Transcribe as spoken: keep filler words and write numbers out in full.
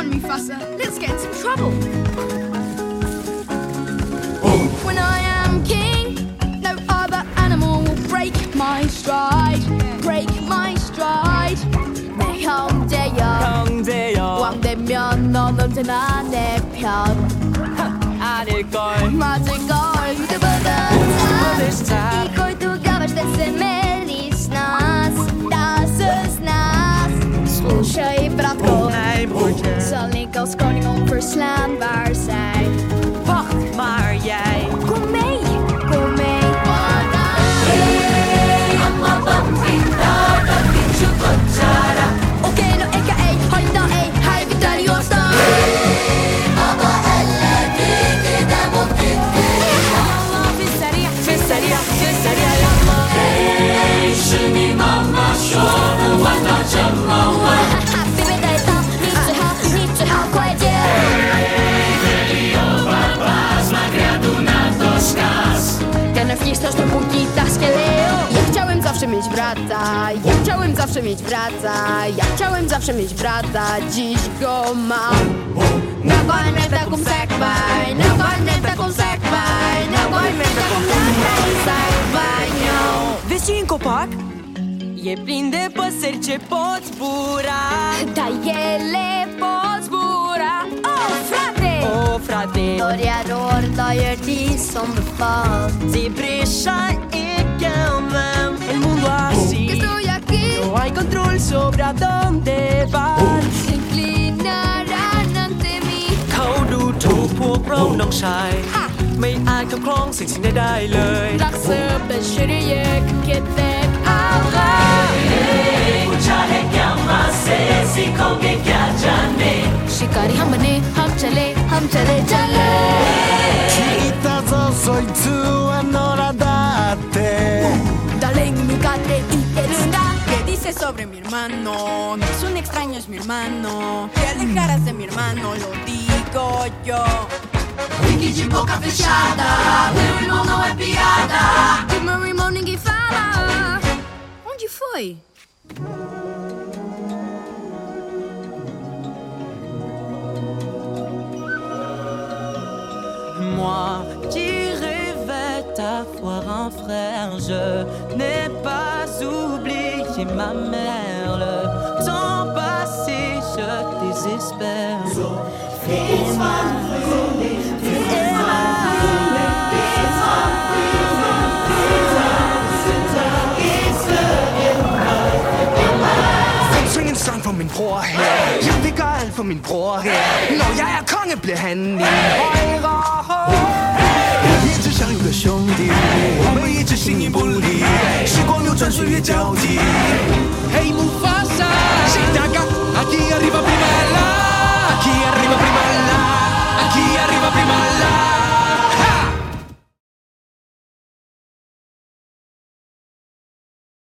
on, Mufasa. Let's get in some trouble. When I am king, no other animal will break my stride. Break my stride. 내 형제여, 형제여. 왕 되면 넌 언제나 내 편. 아닐걸. 맞을걸. Tubuda stop. Iko'y tugabas desde melis nas. Das is nas. Slušaj, bratko. Nej, broertje. Zal ik als koning onverslaan zijn? Wacht maar jij. Kom mee, kom mee. Okei, no eikä ei, haittaa ei, häivytään juosta. Ja chciałem zawsze mieć brata, ja chciałem zawsze mieć brata, ja chciałem zawsze mieć brata, dziś go mam. Nou ga je met dat concert bij, nou ga je met dat concert bij, nou ga je met dat concert bij jou. Vezi în copac? E plin de păsări ce pot zbura. Da ele pot zbura. Oh, frate! Oh, frate. Når jeg rår, da gjør de som befalt. Se bryr seg ikke om hvem el mundo así. Que estoy aquí. No hay control sobre a dónde van. Se inclinarán ante mí. เขาดูถูกพวกเราน้องชาย ไม่อาจเข้าคล้องสิ่งสิ่งใดได้เลย Lakse beşeriye ketek ağla. शिकारी हम बने हम चले हम चले चले 聞いたぞそいつは野良だって Dale en mi calle y erunda. ¿Qué dices sobre mi hermano? No es un extraño, es mi hermano. Te alejarás de mi hermano, lo digo yo. Wiki de boca fechada, meu irmão não é piada. E meu irmão ninguém fala. Onde foi? Moi qui rêvais d'avoir un frère, je n'ai pas oublié ma mère. Le temps passé, je désespère. Syng en sang for min bror her. Jeg vil gøre alt for min bror her. Når jeg er konge, bliver han min højre hånd. 一直相遇的兄弟，我们一直形影不离。时光流转，岁月交替。黑幕。